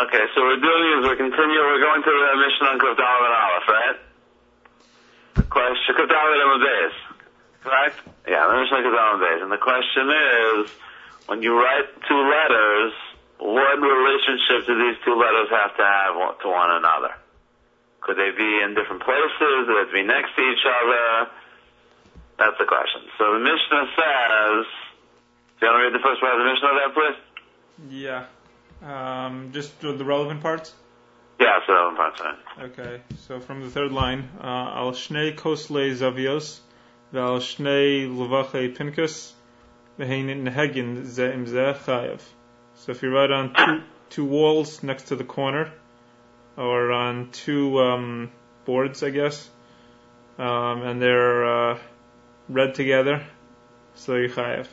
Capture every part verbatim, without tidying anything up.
Okay, so we're doing is we're continuing, we're going to the Mishnah on Kuf Daled and Aleph, right? Question, Kuf Daled and Days, correct? Yeah, the Mishnah Kuf Daled and Days. And the question is, when you write two letters, what relationship do these two letters have to have to one another? Could they be in different places? Would they be next to each other? That's the question. So the Mishnah says, do you want to read the first part of the Mishnah there, please? Yeah. Um, just the relevant parts? Yeah, it's the relevant parts, right? Okay, so from the third line, Al Shnei Koslei Zavios, Val Shnei Levachei Pinkas, Vehein Nehegin Ze Im Ze Chayev. So if you write on two, two walls next to the corner, or on two um, boards, I guess, um, and they're uh, read together, so you chayev.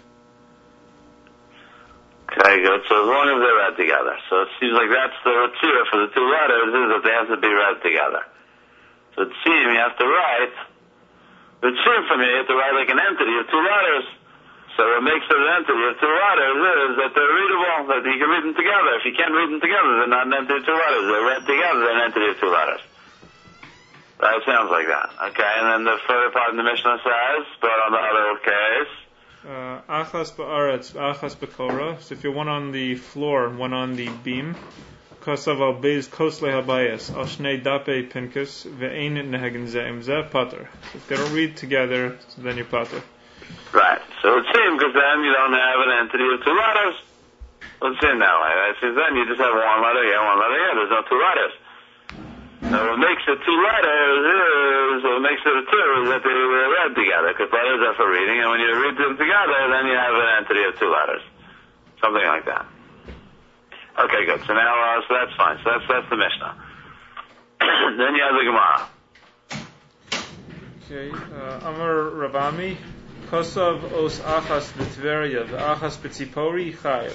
Okay, good. So as long as they're read together. So it seems like that's the tzira for the two letters, is that they have to be read together. So it seems you have to write, the tzira for me, you have to write like an entity of two letters. So what makes it an entity of two letters is that they're readable, that you can read them together. If you can't read them together, they're not an entity of two letters. They're read together, they're an entity of two letters. That sounds like that. Okay, and then the further part of the Mishnah says, but on the other case, Achas ba'aretz, achas b'kora. So if you're one on the floor, one on the beam, kosav al beis kosle habayas, al shnei dape pinkus, ve'ein nehegin ze'im ze pater. If they don't read together, then you're pater. Right. So it seems because then you don't have an entity of two letters. Let's see that way. Right? Since then you just have one letter here, one letter here. There's no two letters. Now what makes it two letters is, what makes it a two is that they were read together, because letters are for reading, and when you read them together, then you have an entity of two letters. Something like that. Okay, good. So now, uh, so that's fine. So that's, that's the Mishnah. Then you have the Gemara. Okay, uh, Amar Ravami, Kosav os achas b'Tveria, v'achas b'Tzipori chayev.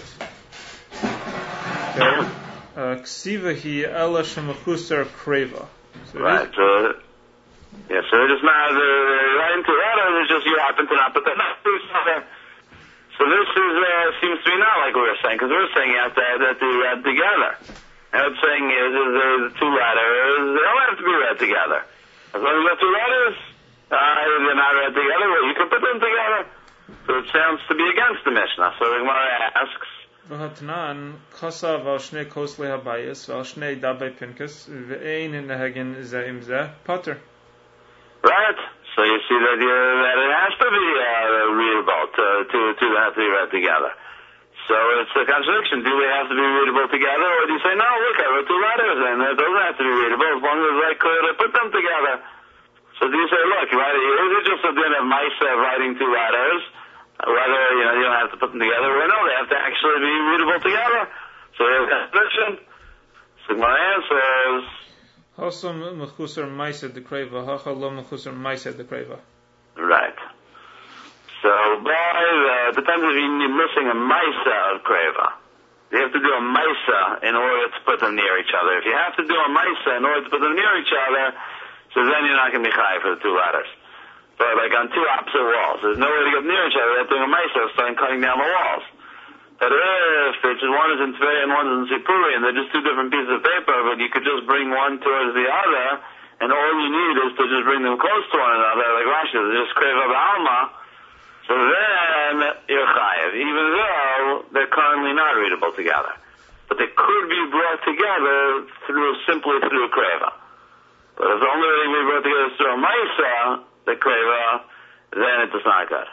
Okay. Ksiva hi ela shemachusar kreva. Right. So, yeah. So it is not the right into letters. It's just you happen to not put that not through something. So this is uh, seems to be not like we were saying, because we were saying you have to have that to be read together. And what I'm saying is, is there's two letters. They don't have to be read together. As long as you have two letters, uh, they're not read together. Well, you can put them together. So it sounds to be against the Mishnah. So the Gemara asks. V'hatnan kosav al shnei kosle habayis al shnei dabe pinkas ve'ein nehegin ze'im ze pater. Right. So you see that, you, that it has to be uh, readable to, to to have to be read together. So it's a contradiction. Do they have to be readable together, or do you say no? Look, I wrote two letters, and it doesn't have to be readable as long as I could put them together. So do you say, look, right? Is it just a din of Maisa writing two letters? Whether, you know, you don't have to put them together, or no, they have to actually be readable together. So there's a contradiction. So my answer is... Hosam mechusar maisa de kreva, hacha lo mechusar maisa de kreva. Right. So, by the, depends if you're missing a maisa of kreva. You have to do a maisa in order to put them near each other. If you have to do a maisa in order to put them near each other, so then you're not going to be chai for the two letters. But like on two opposite walls. There's no way to get near each other. They're doing a ma'aser, starting cutting down the walls. But if it's just one is in Tvei and one is in Sipuri, and they're just two different pieces of paper, but you could just bring one towards the other, and all you need is to just bring them close to one another, like Rashi says, just crave of Alma. So then you're chayev, even though they're currently not readable together. But they could be brought together through simply through kreva. But if the only way they can be brought together is through a ma'aser, the kreva, then it is not good.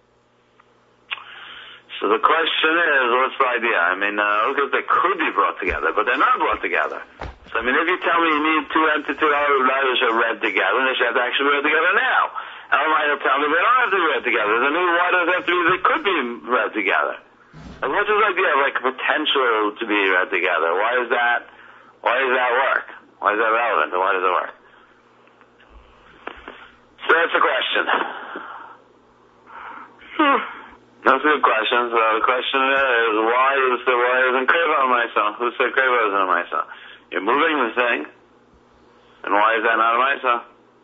So the question is, what's the idea? I mean, uh, because they could be brought together, but they're not brought together. So I mean, if you tell me you need two empty two letters are read together, they should have to actually be read together now. Otherwise, you'll tell me they don't have to be read together. Then why does it have to be? They could be read together. And what's this idea of like potential to be read together? Why is that? Why does that work? Why is that relevant? And why does it work? So that's a question. Hmm. That's a good question. So the question is, why is the why isn't kreva on myself? Who said kreva isn't on myself? You're moving the thing, and why is that not on myself?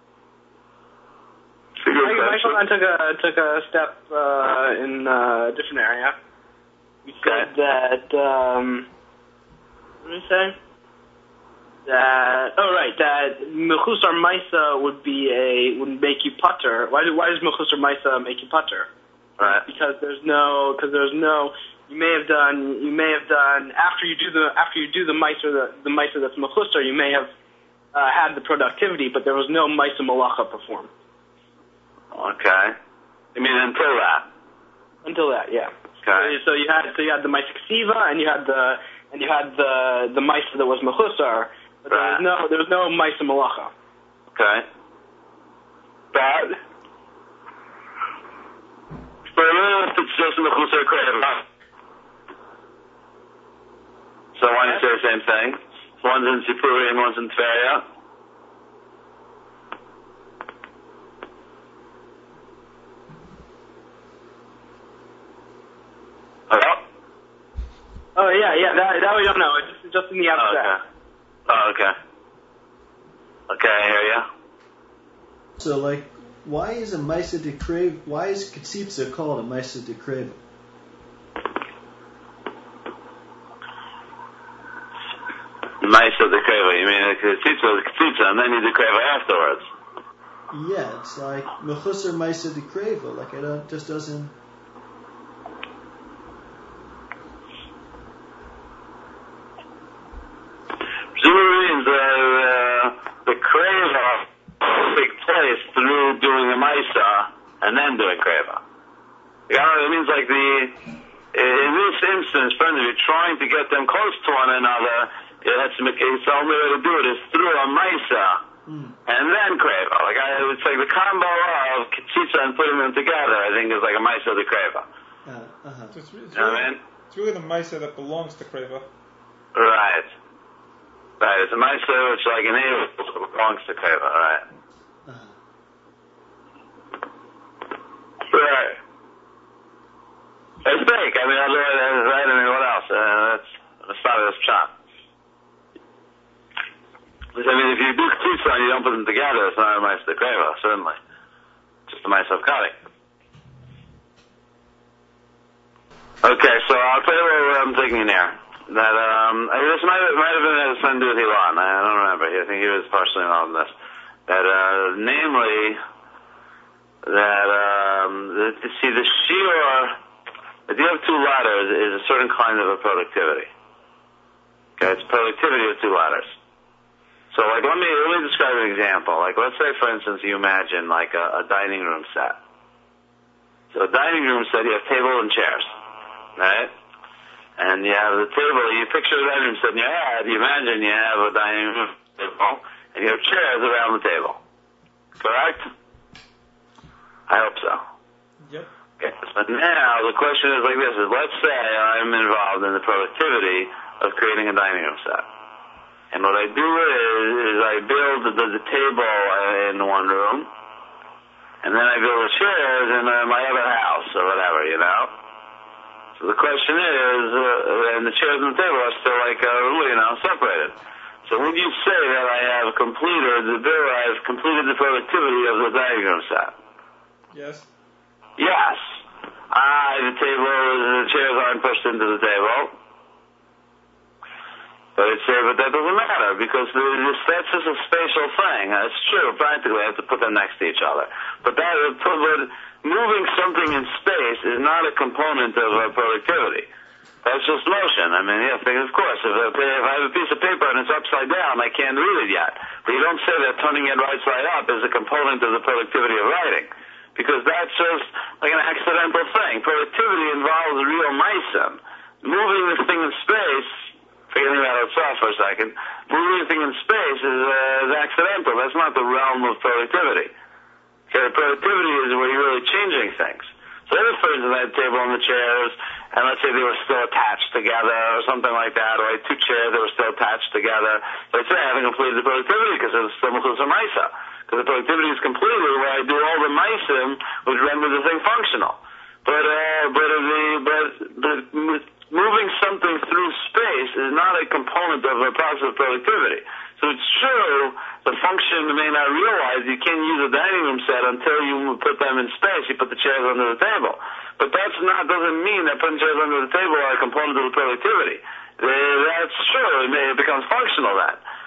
Michael, I took a took a step uh, in a different area. You said okay. that. Um, what did you say? that oh right that mechusar maisa would be a would make you putter. Why do, why does mechusar maisa make you putter? Right. Because there's no because there's no you may have done you may have done after you do the after you do the maisa the, the maisa that's mechusar you may have uh, had the productivity, but there was no maisa malacha performed. Okay. You mean until that? Until that, yeah. Okay. So you had so you had the maisa ksiva and you had the and you had the the maisa that was mechusar. But there was no, there was no Maisa Malacha. Okay. But, but if it's just in the Chusar Kreva. So why don't you say the same thing? One's in Sipuri and one's in Tveria. Hello? Oh yeah, yeah, that, that we don't know. It's just, just in the abstract. Oh, okay. Oh, okay. Okay, I hear ya. So, like, why is a Maisa de Kreva, why is Ketzitza called a Maisa de Kreva? Maisa de Kreva, you mean Ketzitza is Ketzitza, and then you do Kreva afterwards. Yeah, it's like Mechusar Maisa de Kreva, like, I don't, just doesn't... Presumably the, uh, the Kreva takes place through doing the Maisa and then doing Kreva. You know, it means like the, in this instance, friends, if you're trying to get them close to one another, yeah, that's the only way to do it is through a Maisa mm. and then Kreva. Like I, it's like the combo of Ketzitza and putting them together, I think, is like a Maisa de Kreva. Uh, uh-huh. So it's, it's, you know really, what I mean? It's really the Maisa that belongs to Kreva. Right. Right, it's a Maisa which like enables belongs to Kreva, right? Uh-huh. Right. It's big. I mean, otherwise, right? I mean, what else? Uh, that's the start of this chop. I mean, if you do Ketzitza and you don't put them together, it's not a Maisa de Kreva, certainly. Just a Maisa of cutting. Okay, so I'll tell you what I'm thinking here. That, um, this might have, might have been a son with Elon. I don't remember. I think he was partially involved in this. That, uh, namely, that, um, the, see, the shiur, if you have two ladders, is a certain kind of a productivity. Okay, it's productivity of two ladders. So, like, let me, let me describe an example. Like, let's say, for instance, you imagine, like, a, a dining room set. So, a dining room set, you have table and chairs, right? And you have the table, you picture the dining room set in your head, you imagine you have a dining room table, and you have chairs around the table. Correct? I hope so. Yep. Okay, so now the question is like this, is let's say I'm involved in the productivity of creating a dining room set. And what I do is, is I build the, the table in one room, and then I build the chairs in uh, my other house, or whatever, you know? So the question is, uh, and the chairs and the table are still like, uh, you know, separated. So would you say that I have completed the bill, I have completed the productivity of the dining room set? Yes. Yes. Ah, the table, the chairs aren't pushed into the table. But I'd say, but that doesn't matter, because the, the, that's just a spatial thing. It's true, practically, I have to put them next to each other. But that, but moving something in space is not a component of uh, productivity. That's just motion. I mean, yeah, of course, if, if I have a piece of paper and it's upside down, I can't read it yet. But you don't say that turning it right side up is a component of the productivity of writing, because that's just like an accidental thing. Productivity involves real meisim. Moving this thing in space, forgetting about itself for a second, moving the thing in space is, uh, is accidental. That's not the realm of productivity. Okay, productivity is where you're really changing things. So if, for instance, I had a table and the chairs, and let's say they were still attached together or something like that, or I had two chairs that were still attached together, so I'd say I haven't completed the productivity because it's still Mechusar Maisa. Because the productivity is completed where I do all the Maisim which render the thing functional. But, uh, but, the, but, but moving something through space is not a component of the process of productivity. So it's true, the function may not realize you can't use a dining room set until you put them in space, you put the chairs under the table. But that's not, doesn't mean that putting chairs under the table are a component of the productivity. Uh, that's true, it, may, it becomes functional then.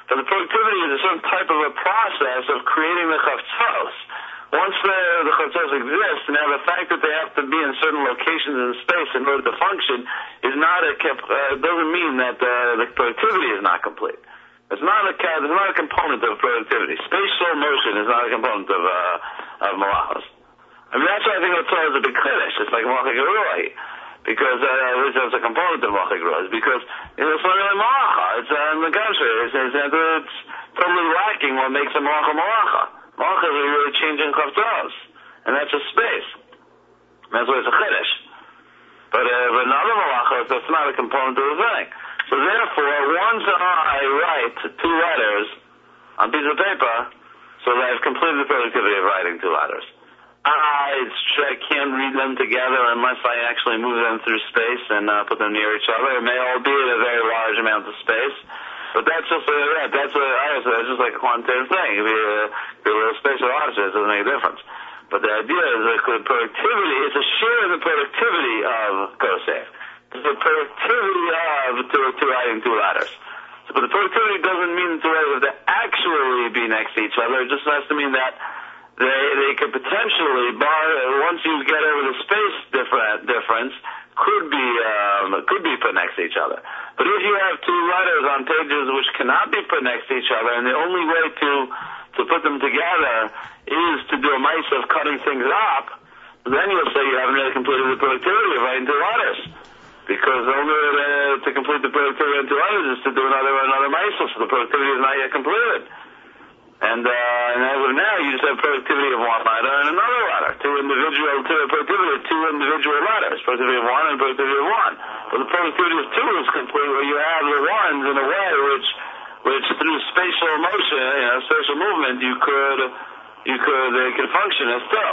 But the productivity is a certain type of a process of creating the chavtzos. Once the, the chavtzos exist, now the fact that they have to be in certain locations in space in order to function is not a, uh, doesn't mean that uh, the productivity is not complete. It's not a, it's not a component of productivity. Spatial motion is not a component of, uh, of malachos. I mean, that's why I think it's always a big kiddush. It's like malacha geroi. Because, uh, at least it's a component of malacha geroi. Because, you know, it's not really malacha. It's, uh, on the contrary, it's, it's, it's totally lacking what makes a malacha malacha. Malacha is really changing chavtzos. And that's just space. That's why it's a kiddush. But, uh, but in other malachos, that's not a component of the thing. So therefore, once I write two letters on a piece of paper, so that I've completed the productivity of writing two letters. I, I can't read them together unless I actually move them through space and uh, put them near each other. It may all be at a very large amount of space, but that's just a, yeah, that's a, honestly, that's just like a quantitative thing. If you uh, a little spatial object, it doesn't make a difference. But the idea is that the productivity, it's a share of the productivity of Kosef. It's the productivity of two, two writing two letters. So, but the productivity doesn't mean the two letters have to actually be next to each other. It just has to mean that They they could potentially, bar, once you get over the space different, difference, could be um, could be put next to each other. But if you have two letters on pages which cannot be put next to each other, and the only way to to put them together is to do a mice of cutting things up, then you'll say you haven't really completed the productivity of writing two letters. Because the only way to, to complete the productivity of two letters is to do another another mice, so the productivity is not yet completed. And, uh, and as of now, you just have productivity of one letter and another letter. Two individual, two, productivity of two individual letters. Productivity of one and productivity of one. But the productivity of two is complete where you have the ones in a way which, which through spatial motion, you know, spatial movement, you could, you could, they could function as two.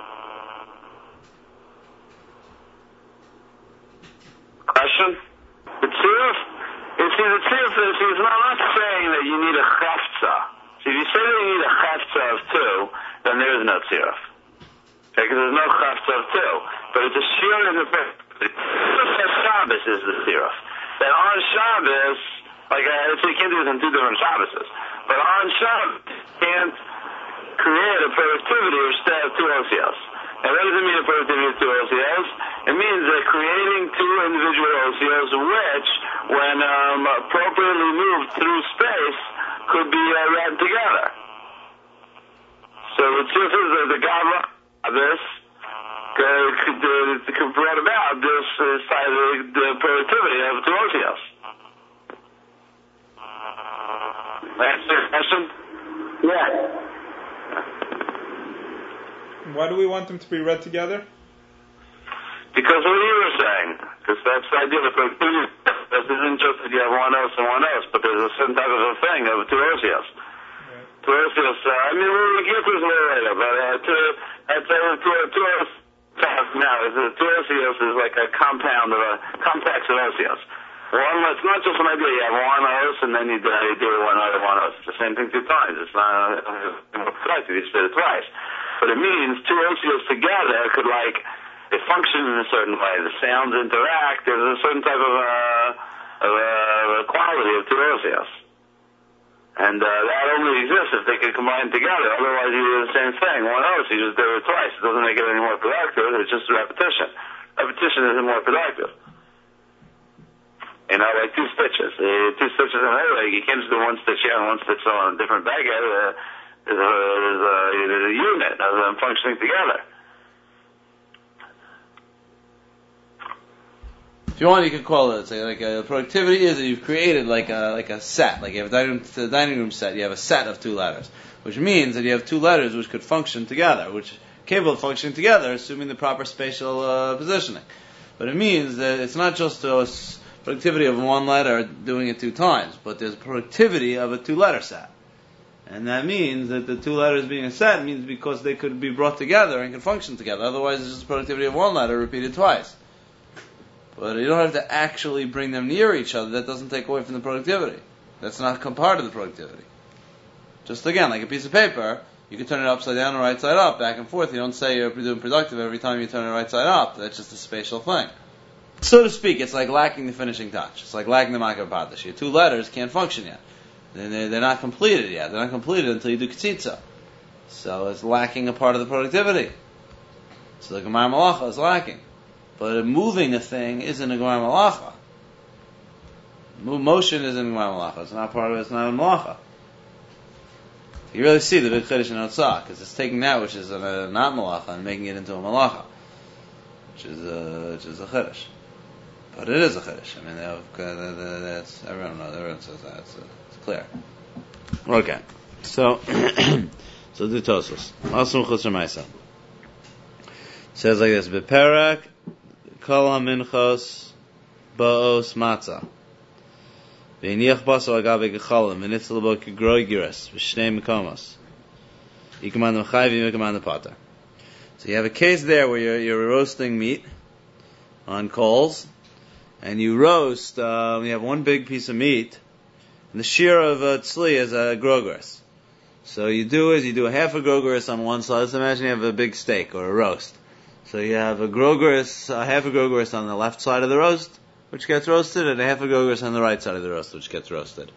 Question? The tziruf? You see, the tziruf is, he's not, not saying that you need a chafza. So if you say that you need a chafza of two, then there is no tziruf. Okay, because there's no chafza of two. But it's a shir in the Shabbos is the tziruf. That on Shabbos, like, uh, so you can't do this on two different Shabboses. But on Shabbos, you can't create a productivity which has two O C Os. And what does it mean, a productivity of two O C Os? It means that creating two individual O C Os which, when um, appropriately moved through space, could be uh, read together. So the truth is that the Gavra of this could, could, could bring about this uh, side of the productivity of two O C Os. Answer your question? Yeah. Why do we want them to be read together? Because of what you were saying. Because that's the idea of productivity. This isn't just that you have one else and one else, but there's a certain type of a thing of two O C Os. Right. Two O C Os, uh, I mean, we'll get to this a little later, but uh, two, that's, uh, two, two O C Os now, is, uh, two O C Os is like a compound of a complex of O C Os. One, it's not just an idea, you have one O S and then you do, you do one other one O S. It's the same thing two times. It's not uh, productive, you just did it twice. But it means two O C Os together could, like, they function in a certain way. The sounds interact. There's a certain type of, uh, of uh, quality of two O C Os. And uh, that only exists if they can combine together. Otherwise, you do the same thing. One O S, you just do it twice. It doesn't make it any more productive. It's just repetition. Repetition isn't more productive. You know, like two stitches. Uh, two stitches in a leg. You can't just do one stitch here and one stitch on a different baguette. Uh, there's, a, there's, a, there's a unit of them functioning together. If you want, you could call it say like a productivity is that you've created like a like a set, like you have a dining room, the dining room set. You have a set of two letters, which means that you have two letters which could function together, which are capable of functioning together, assuming the proper spatial uh, positioning. But it means that it's not just a productivity of one letter doing it two times, but there's productivity of a two-letter set, and that means that the two letters being a set means because they could be brought together and can function together. Otherwise, it's just productivity of one letter repeated twice. But you don't have to actually bring them near each other. That doesn't take away from the productivity. That's not part of the productivity. Just again, like a piece of paper, you can turn it upside down or right side up, back and forth. You don't say you're doing productive every time you turn it right side up. That's just a spatial thing. So to speak, it's like lacking the finishing touch. It's like lacking the makar padash. Your two letters can't function yet. they're, they're not completed yet. They're not completed until you do Ketzitza. So it's lacking a part of the productivity. So the Gemar Malacha is lacking. But moving a thing isn't a Gemar Malacha. Motion isn't a Gemar Malacha. It's not part of it. It's not a Malacha. You really see the big Chiddush in Otzah, because it's taking that which is a, a not Malacha and making it into a Malacha, which is a, which is a Chiddush. But it is a Chiddush. I mean, they have, that's, everyone knows, everyone says that. It's, it's clear. Okay. So, so do Tosos. Asum Chutz Maisa. Says like this: Beperak Kol HaMinchos Ba'os Matzah. V'iniach baso agabe gechalim v'nitzal bo kegroigiras v'shnei mekomos. You command the chayv, you command the potter. So you have a case there where you're, you're roasting meat on coals, and you roast. Um, you have one big piece of meat, and the shear of a tzli is a grogeris. So you do is you do a half a grogeris on one side. Let's imagine you have a big steak or a roast. So you have a grogeris, a half a grogeris on the left side of the roast, which gets roasted, and a half a grogeris on the right side of the roast, which gets roasted.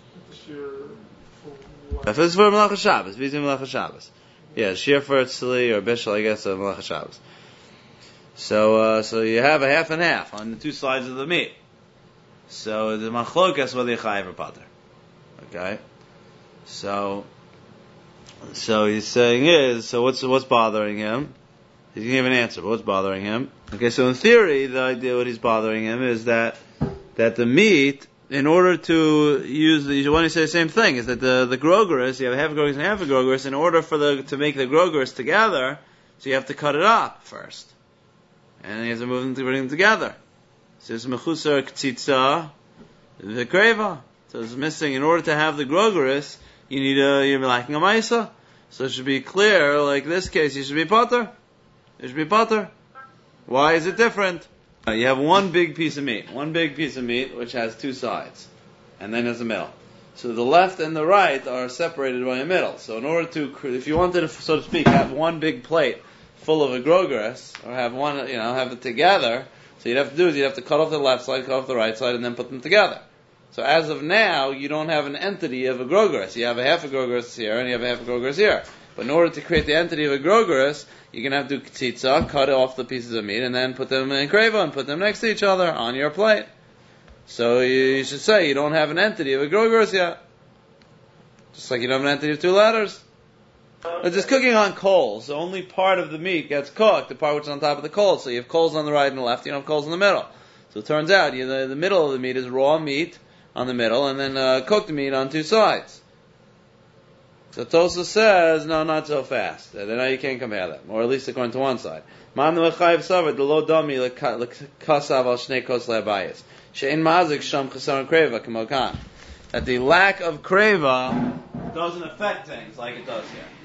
If it's for Melachas Shabbos, if it's Melachas Shabbos. Yeah, shear for tzli or bishul, I guess, of Melachas Shabbos. So, uh, so you have a half and half on the two sides of the meat. So the machlokas whether you chayiv or pater. Okay? So, so he's saying is, so what's, what's bothering him? He's going to give an answer, but what's bothering him? Okay, so in theory, the idea what he's bothering him is that that the meat, in order to use the, you want to say the same thing, is that the, the grogeris, you have a half a grogeris and half a grogeris, in order for the, to make the grogeris together, so you have to cut it up first. And you have to move them to bring them together. So it's mechusar k'tzitza, the kreva. So it's missing, in order to have the grogeris, you need a, you're lacking a maisa. So it should be clear, like this case, you should be potter. It should be potter. Why is it different? You have one big piece of meat, one big piece of meat which has two sides, and then there's a middle. So the left and the right are separated by a middle. So in order to, if you wanted to, so to speak, have one big plate full of a grogeris, or have one, you know, have it together, so you'd have to do is you'd have to cut off the left side, cut off the right side, and then put them together. So as of now, you don't have an entity of a grogeris. You have a half a grogeris here, and you have a half a grogeris here. But in order to create the entity of a grogeris, you're going to have to do k'tzitza, cut off the pieces of meat, and then put them in kreva and put them next to each other on your plate. So you, you should say you don't have an entity of a grogeris yet. Just like you don't have an entity of two letters. It's just cooking on coals. So only part of the meat gets cooked, the part which is on top of the coals. So you have coals on the right and the left, you don't have coals in the middle. So it turns out you, the, the middle of the meat is raw meat on the middle, and then uh, cooked meat on two sides. So Tosa says, no, not so fast. Uh, now you can't compare them, or at least according to one side. That the lack of kreva doesn't affect things like it does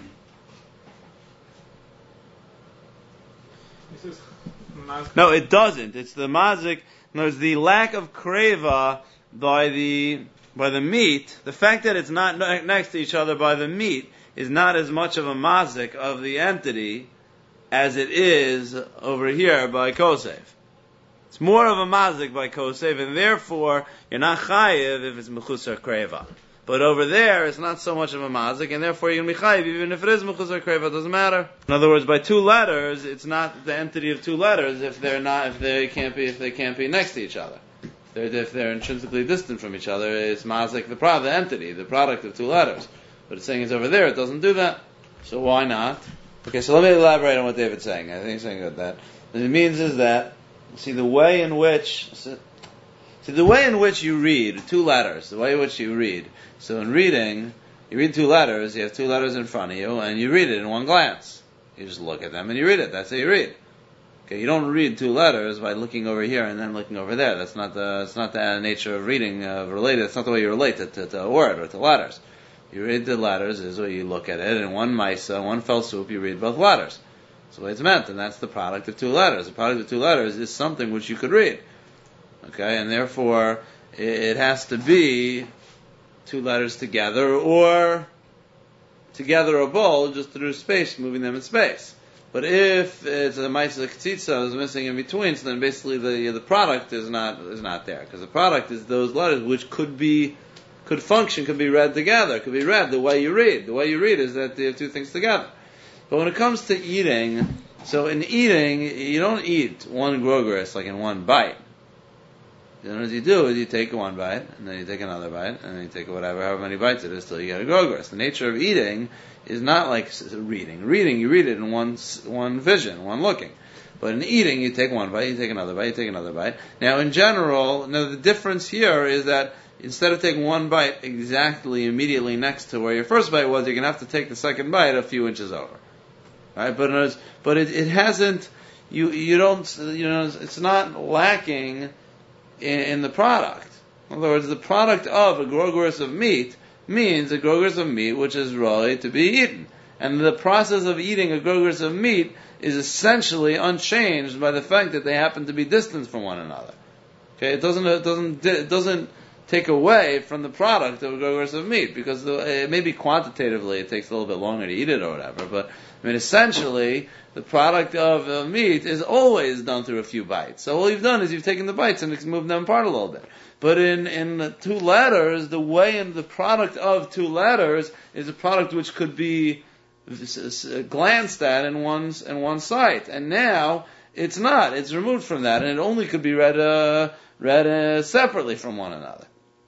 here. No, it doesn't. It's the mazik. No, it's the lack of kreva by the by the meat. The fact that it's not next to each other by the meat is not as much of a mazik of the entity as it is over here by kosev. It's more of a mazik by kosev, and therefore you're not chayiv if it's mechusar kreva. But over there, it's not so much of a mazik, and therefore you're going to be chayiv even if it is mechusar kreva. It doesn't matter. In other words, by two letters, it's not the entity of two letters if they're not if they can't be if they can't be next to each other. They're, if they're intrinsically distant from each other, it's mazik the pro- the entity, the product of two letters. But it's saying it's over there, it doesn't do that. So why not? Okay, so let me elaborate on what David's saying. I think he's saying about that. What it means is that, see, the way in which, see, the way in which you read two letters, the way in which you read. So in reading, you read two letters, you have two letters in front of you, and you read it in one glance. You just look at them and you read it. That's how you read. Okay, you don't read two letters by looking over here and then looking over there. That's not the, it's not the nature of reading, uh, related. That's not the way you relate to, to, to a word or to letters. You read the letters is where you look at it, and one maisa, one fell swoop, you read both letters. That's the way it's meant, and that's the product of two letters. The product of two letters is something which you could read. Okay, and therefore, it, it has to be two letters together, or together or bold, just through space, moving them in space. But if it's a maisa k'tzitza is missing in between, so then basically the the product is not is not there, because the product is those letters which could be could function, could be read together, could be read the way you read. The way you read is that you have two things together. But when it comes to eating, so in eating, you don't eat one grogeres like in one bite. Then what you do is you take one bite, and then you take another bite, and then you take whatever, however many bites it is, till you get a grogeres. The nature of eating is not like reading. Reading, you read it in one one vision, one looking. But in eating, you take one bite, you take another bite, you take another bite. Now, in general, now the difference here is that instead of taking one bite exactly immediately next to where your first bite was, you're going to have to take the second bite a few inches over. Right? But it, but it, it hasn't, you you don't, you know, it's not lacking in, in the product. In other words, the product of a grogeres of meat means a grogeres of meat which is ready to be eaten. And the process of eating a grogeres of meat is essentially unchanged by the fact that they happen to be distant from one another. Okay, it doesn't, it doesn't, it doesn't take away from the product of a grogeres of meat, because the, it maybe quantitatively it takes a little bit longer to eat it or whatever, but I mean essentially the product of uh, meat is always done through a few bites. So all you've done is you've taken the bites and moved them apart a little bit. But in, in the two letters, the way in the product of two letters is a product which could be glanced at in one's in one sight, and now it's not. It's removed from that, and it only could be read uh, read uh, separately from one another.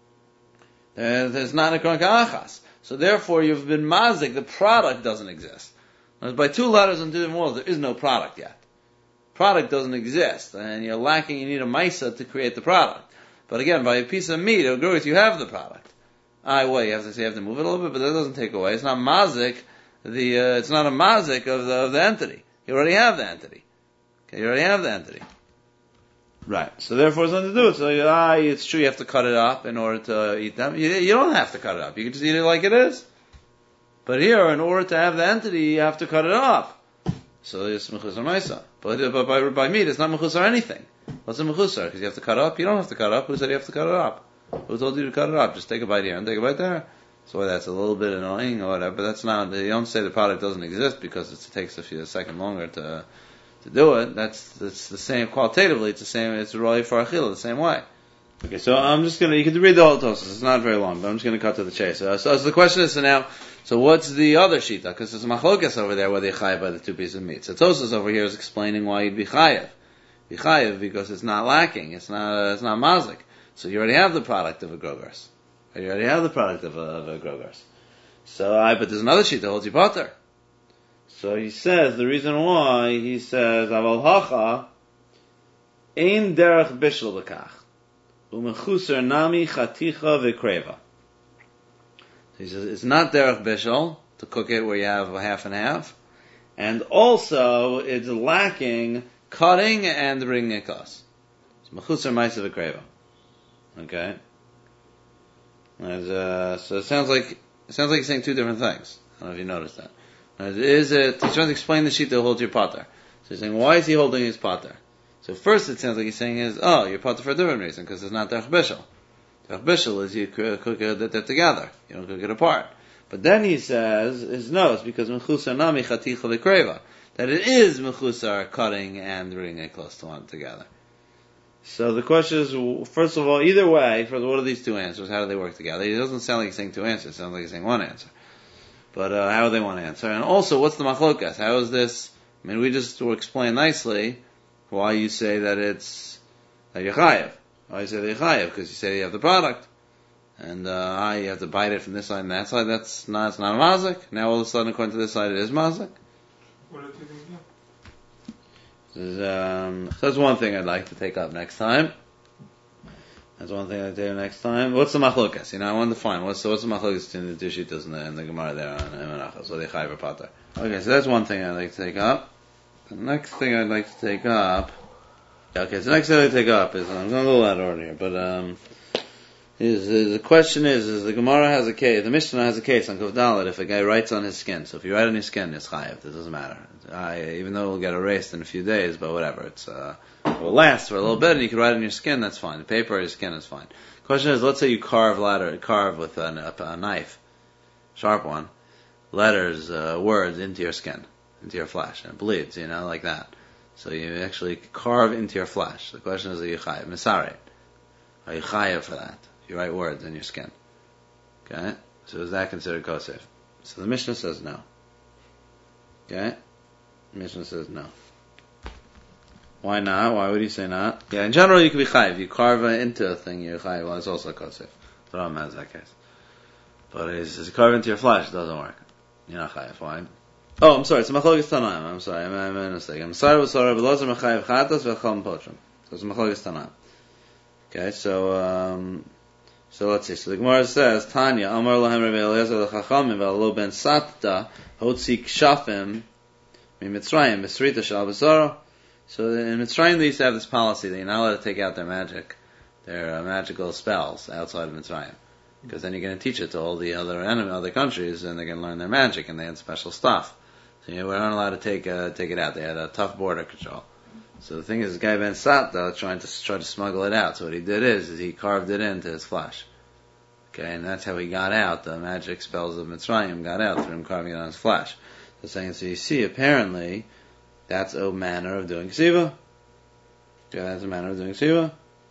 Uh, there's not a achas. So therefore, you've been mazik. The product doesn't exist. By two letters and two different words, there is no product yet. Product doesn't exist, and you're lacking. You need a maisa to create the product. But again, by a piece of meat, or grogeres, you have the product. I well, you have to say you have to move it a little bit, but that doesn't take away. It's not mazik. The uh, it's not a mazik of the of the entity. You already have the entity. Okay, you already have the entity. Right. So therefore, it's nothing to do with it. So ah, it's true you have to cut it up in order to eat them. You, you don't have to cut it up. You can just eat it like it is. But here, in order to have the entity, you have to cut it up. So it's mechusar maisa. But but by by meat, it's not mechusar anything. What's a mechusar? Because you have to cut it up. You don't have to cut it up. Who said you have to cut it up? Who told you to cut it up? Just take a bite here and take a bite there. So that's a little bit annoying or whatever, but that's not, you don't say the product doesn't exist because it takes a few a second longer to to do it. That's that's the same, qualitatively, it's the same, it's roi for achila, the same way. Okay, so I'm just gonna, you can read the whole Tosfos, it's not very long, but I'm just gonna cut to the chase. So, so, so the question is, so now, so what's the other shita? Because there's a machlokas over there where they chayev by the two pieces of meat. So Tosfos over here is explaining why you'd be chayev. Be chayev because it's not lacking, it's not, it's not mazik. So you already have the product of a grogeres. You already have the product of a, of a grogeres. So, I, but there's another sheet that holds you potter. So he says, the reason why, he says, Aval hacha, ein derech bishel bekach, u'mechusar nami chaticha v'kreva. He says, it's not derech bishel, to cook it where you have a half and half, and also, it's lacking cutting and bringing a kos. It's mechusar maisa v'kreva. Okay? As, uh, so it sounds like it sounds like he's saying two different things. I don't know if you noticed that. As, is it? He's trying to explain the sheet that holds your potter. So he's saying, why is he holding his potter? So first, it sounds like he's saying is, oh, you're potter for a different reason because it's not derech bishel. Derech bishel is you cook it together. You don't cook it apart. But then he says, is no, it's because mechusar nami chaticha v'kreva, that it is mechusar cutting and bringing it close to one together. So the question is, first of all, either way, first, what are these two answers? How do they work together? It doesn't sound like he's saying two answers. It sounds like he's saying one answer. But uh, how do they want to answer? And also, what's the machlokas? How is this? I mean, we just explained nicely why you say that it's that you're chayev. Why you say that you're chayev? Because you say you have the product, and uh, you have to bite it from this side and that side. That's not, it's not a mazik. Now all of a sudden, according to this side, it is mazik. What are you thinking? Is, um, so that's one thing I'd like to take up next time. That's one thing I'd do next time. What's the machlokas? You know, I want to find what's, so what's the machlokas between the two shittas and the, and the Gemara there on Emenachos, or the Chayev or Pater. Okay, so that's one thing I'd like to take up. The next thing I'd like to take up. Okay, so the next thing I'd like to take up is, I'm going a little out of order here, but um, is, is the question is, is the Gemara has a case, the Mishnah has a case on Kuf Dalet if a guy writes on his skin. So if you write on your skin, it's chayev. It doesn't matter. I, even though it will get erased in a few days, but whatever. It's uh, it will last for a little bit, and you can write on your skin. That's fine. The paper or your skin is fine. The question is, let's say you carve letter, carve with a, a, a knife, sharp one, letters, uh, words into your skin, into your flesh, and it bleeds. You know, like that. So you actually carve into your flesh. The question is, are you chayev? Misaret. Are you chayev for that? You write words in your skin. Okay, so is that considered kosef? So the Mishnah says no. Okay, the Mishnah says no. Why not? Why would you say not? Yeah, in general you can be chayiv. You carve into a thing, you're chayiv. Well, it's also kosef. The Rambam has that case. But it's, it's carved into your flesh, it doesn't work. You're not chayiv. Why? Oh, I'm sorry. It's machlokes tanaim. I'm sorry. I'm, I'm in a mistake. I'm sorry. I'm sorry. But lozer mechayiv chatas v'chol potrim. So it's machlokes tanaim. Okay. So um, so let's see. So the Gemara says Tanya Amar lahem Rabbi Eliezer lechachamim v'alo ben Satta hotzi kshafim miMitzrayim Misrita shal Basara. So in Mitzrayim they used to have this policy that you're not allowed to take out their magic, their uh, magical spells outside of Mitzrayim. Because then you're going to teach it to all the other enemy, other countries, and they're going to learn their magic, and they had special stuff. So you know, we're not allowed to take uh, take it out. They had a tough border control. So the thing is, the guy Ben Satta trying to try to smuggle it out. So what he did is, is he carved it into his flesh. Okay, and that's how he got out. The magic spells of Mitzrayim got out through him carving it on his flesh. So saying, so you see, apparently, that's a manner of doing ksiva. Okay, that's a manner of doing ksiva.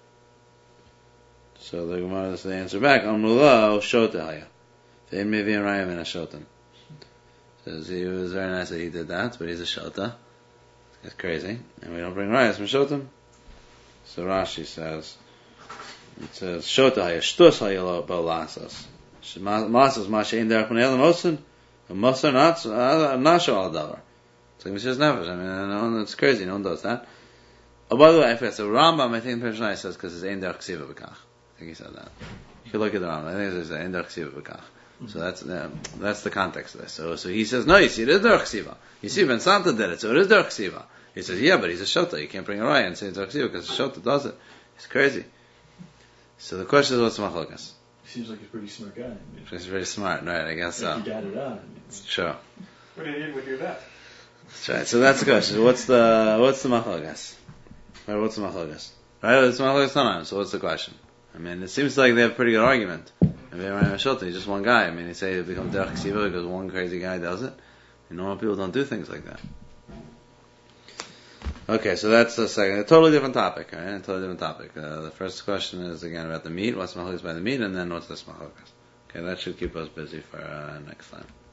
So the Gemara does the answer back. Amrullah shota haya. Vein mevi and rayim and a shotan. Says he was very nice that he did that, but he's a shota. It's crazy, and we don't bring rayas from shotam. So Rashi says, it says shota haya shtus haya lo balasas. Masas mashe in derech b'nei mosin, and mosin not nasho al davar. So he says nefesh. I mean, no, it's crazy. No one does that. Oh, by the way, I forget. So Rambam, I think the Mishnah says because it's ein derech ksiva b'kach. I think he said that. You could look at the Rambam. I think it's ein derech ksiva b'kach. So that's uh, that's the context of this. So so he says no. You see, it is derech ksiva. You see, Ben Santa did it, so it is derech ksiva. He says yeah, but he's a shota. You can't bring a raya and say it's derech ksiva because the shota does it. It's crazy. So the question is, what's machlokas? Seems like a pretty smart guy. I mean, he's very smart, right? I guess so. He got it on. I mean, sure. What Indian would do that? That's right. So that's the question. What's the what's the machlokas? Right? What's the machlokas? Right? It's machlokas tanaim. So what's the question? I mean, it seems like they have a pretty good argument. Maybe Rambam Shulchan, he's just one guy. I mean, they say it becomes derech ksiva because one crazy guy does it. And normal people don't do things like that. Okay, so that's the second. A totally different topic, right? A totally different topic. Uh, the first question is again about the meat. What's machlokas by the meat, and then what's this machlokas? Okay, that should keep us busy for uh, next time.